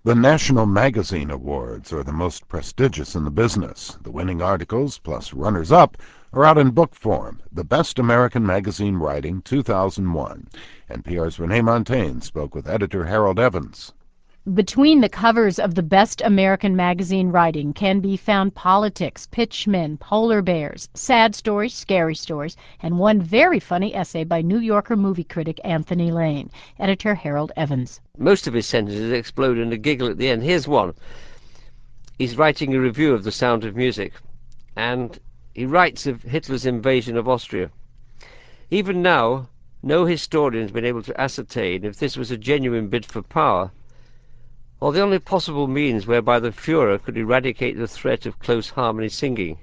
The National Magazine Awards are the most prestigious in the business. The winning articles, plus runners-up, are out in book form. The Best American Magazine Writing 2001. NPR's Renee Montagne spoke with editor Harold Evans. Between the covers of the Best American Magazine Writing can be found politics, pitchmen, polar bears, sad stories, scary stories, and one very funny essay by New Yorker movie critic Anthony Lane. Editor Harold Evans. Most of his sentences explode in a giggle at the end. Here's one. He's writing a review of The Sound of Music, and he writes of Hitler's invasion of Austria. Even now, no historian has been able to ascertain if this was a genuine bid for power, or the only possible means whereby the Führer could eradicate the threat of close harmony singing.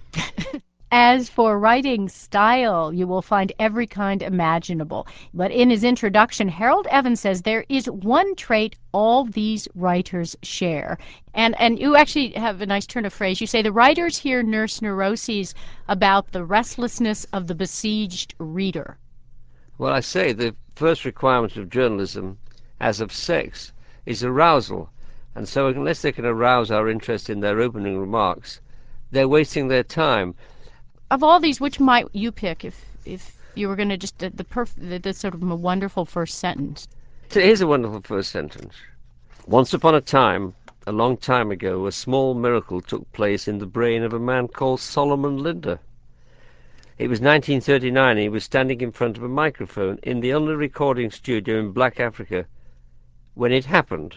As for writing style, you will find every kind imaginable. But in his introduction, Harold Evans says there is one trait all these writers share. And you actually have a nice turn of phrase. You say the writers here nurse neuroses about the restlessness of the besieged reader. Well, I say the first requirement of journalism, as of sex, is arousal, and so unless they can arouse our interest in their opening remarks, they're wasting their time. Of all these, which might you pick if you were going to just the sort of a wonderful first sentence? Here's a wonderful first sentence. Once upon a time, a long time ago, a small miracle took place in the brain of a man called Solomon Linder. It was 1939, and he was standing in front of a microphone in the only recording studio in Black Africa when it happened.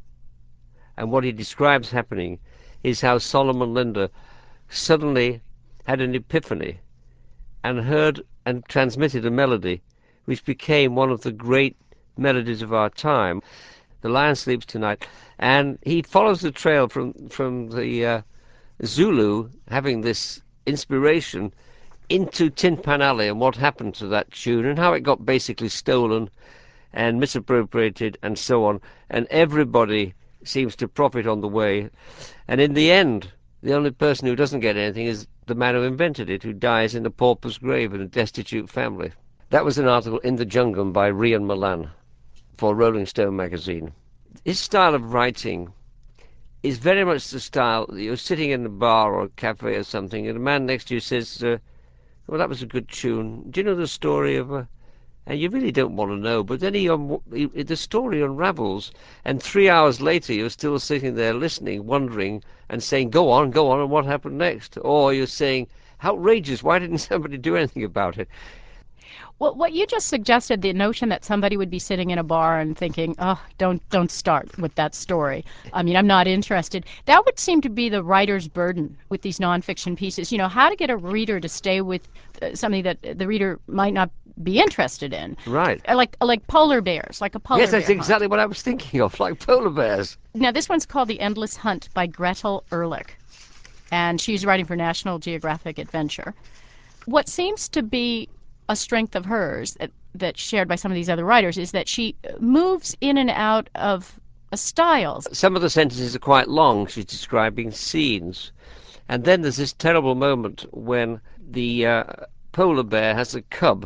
And what he describes happening is how Solomon Linder suddenly had an epiphany and heard and transmitted a melody which became one of the great melodies of our time. The Lion Sleeps Tonight. And he follows the trail from the Zulu having this inspiration into Tin Pan Alley and what happened to that tune and how it got basically stolen and misappropriated and so on, and everybody seems to profit on the way, and in the end the only person who doesn't get anything is the man who invented it, who dies in a pauper's grave in a destitute family. That was an article in The Jungle by Rian Malan for Rolling Stone magazine. His style of writing is very much the style that you're sitting in a bar or a cafe or something and a man next to you says, well, that was a good tune, do you know the story of and you really don't want to know, but then the story unravels, and 3 hours later you're still sitting there listening, wondering, and saying, go on, and what happened next? Or you're saying, outrageous, why didn't somebody do anything about it? Well, what you just suggested, the notion that somebody would be sitting in a bar and thinking, oh, don't start with that story. I mean, I'm not interested. That would seem to be the writer's burden with these nonfiction pieces. You know, how to get a reader to stay with something that the reader might not be interested in. Right. Like polar bears, like a polar bear. Yes, that's exactly what I was thinking of, like polar bears. Now, this one's called The Endless Hunt by Gretel Ehrlich, and she's writing for National Geographic Adventure. What seems to be a strength of hers that's shared by some of these other writers is that she moves in and out of styles. Some of the sentences are quite long. She's describing scenes. And then there's this terrible moment when the polar bear has a cub,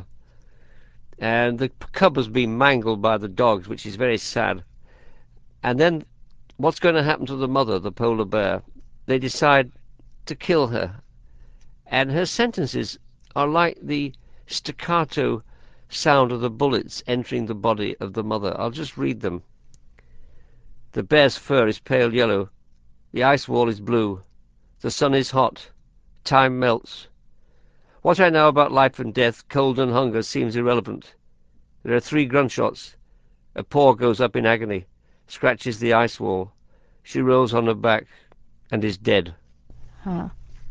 and the cub has been mangled by the dogs, which is very sad. And then what's going to happen to the mother, the polar bear? They decide to kill her. And her sentences are like the staccato sound of the bullets entering the body of the mother. I'll just read them. The bear's fur is pale yellow. The ice wall is blue. The sun is hot. Time melts. What I know about life and death, cold and hunger, seems irrelevant. There are 3 gunshots. A paw goes up in agony, scratches the ice wall. She rolls on her back and is dead. Huh.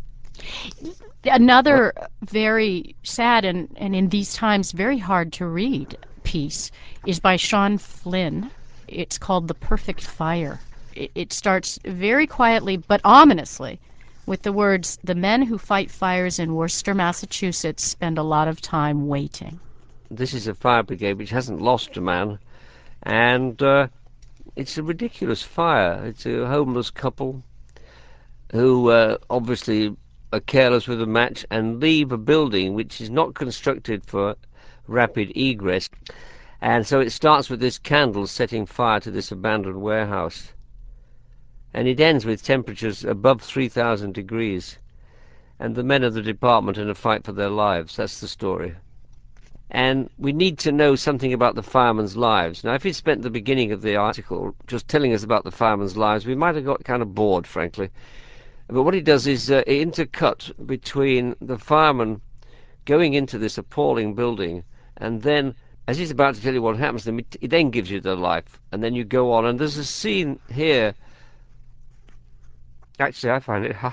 Another very sad and in these times very hard to read piece is by Sean Flynn. It's called The Perfect Fire. It starts very quietly but ominously with the words, "The men who fight fires in Worcester, Massachusetts spend a lot of time waiting." This is a fire brigade which hasn't lost a man, and it's a ridiculous fire. It's a homeless couple who obviously are careless with a match and leave a building which is not constructed for rapid egress. And so it starts with this candle setting fire to this abandoned warehouse. And it ends with temperatures above 3,000 degrees. And the men of the department in a fight for their lives. That's the story. And we need to know something about the firemen's lives. Now, if he'd spent the beginning of the article just telling us about the firemen's lives, we might have got kind of bored, frankly. But what he does is intercut between the firemen going into this appalling building, and then, as he's about to tell you what happens to them, he then gives you their life, and then you go on. And there's a scene here. Actually, I find it,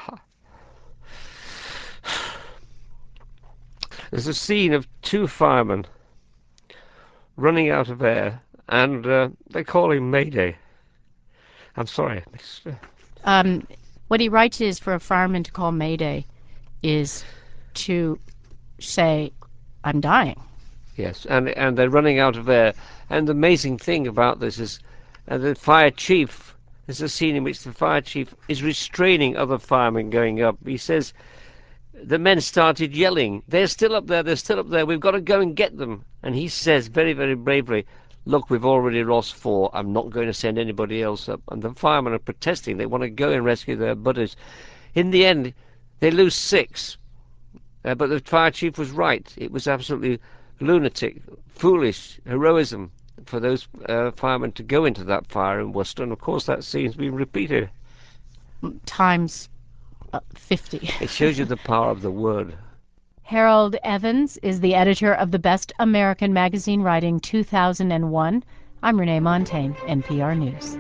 There's a scene of two firemen running out of air, and they call him Mayday. I'm sorry, Mr. What he writes is for a fireman to call Mayday is to say, I'm dying. Yes, and they're running out of air. And the amazing thing about this is the fire chief, there's a scene in which the fire chief is restraining other firemen going up. He says, the men started yelling, they're still up there, we've got to go and get them. And he says very, very bravely, look, we've already lost 4, I'm not going to send anybody else up. And the firemen are protesting, they want to go and rescue their buddies. In the end, they lose 6. But the fire chief was right. It was absolutely lunatic, foolish heroism for those firemen to go into that fire in Worcester. And of course that scene's been repeated. Times 50. It shows you the power of the word. Harold Evans is the editor of the Best American Magazine Writing 2001. I'm Renee Montaigne, NPR News.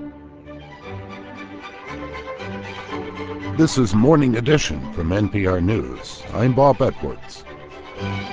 This is Morning Edition from NPR News. I'm Bob Edwards.